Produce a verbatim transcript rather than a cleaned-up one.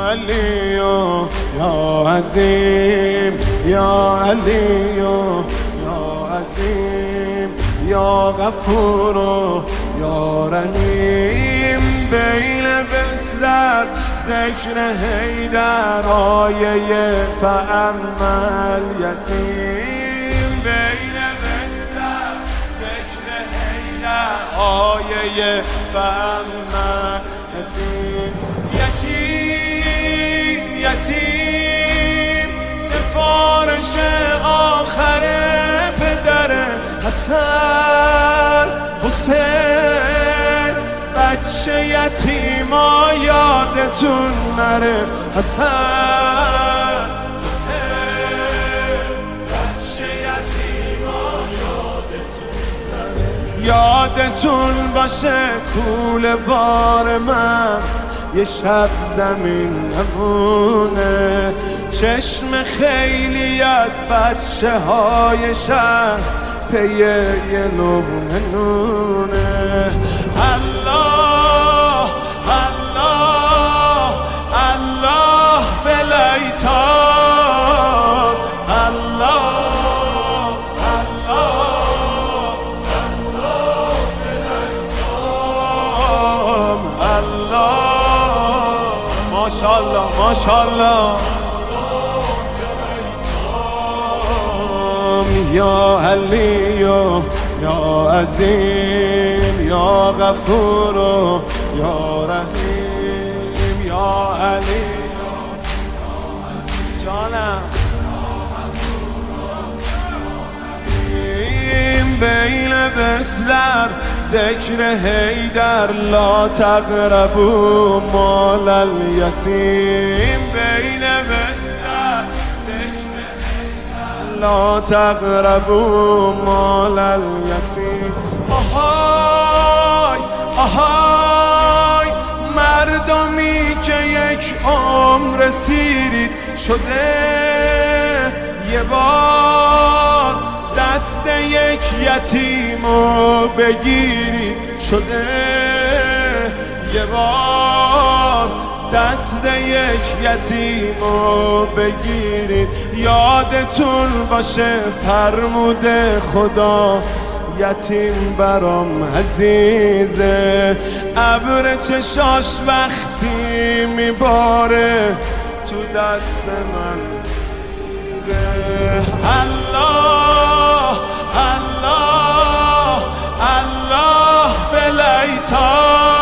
علی یا عظیم یا علی یا عظیم یا غفور یا رحیم بین بسر ذکر حیدر آیه فاما الیتیم بین بسر ذکر حیدر آیه فاما الیتیم یتیم یتیم سفارش آخر پدر حسن حسین بچه یتیما یادتون نره حسن حسین بچه یتیما یادتون نره یادتون باشه کول بار من یه شب زمین نمونه چشم خیلی از بچه های شهر پی یه لقمه نونه الله الله الله فلیتان الله الله الله فلیتان الله ماشاءالله ماشاءالله یا علی یا عظیم یا غفور یا رحیم یا علی جانم بین بسر ذکر حیدر لا تقربوا مال الیتیم بین بسر ذکر حیدر لا تقربوا مال الیتیم آهای آهای مردمی که یک عمر سیری شده یه بار دست یک یتیمو بگیرید شده یه بار دست یک یتیمو بگیرید یادتون باشه فرموده خدا یتیم برام عزیزه ابر چشاش وقتی میباره تو دست من الله الله الله فلیتان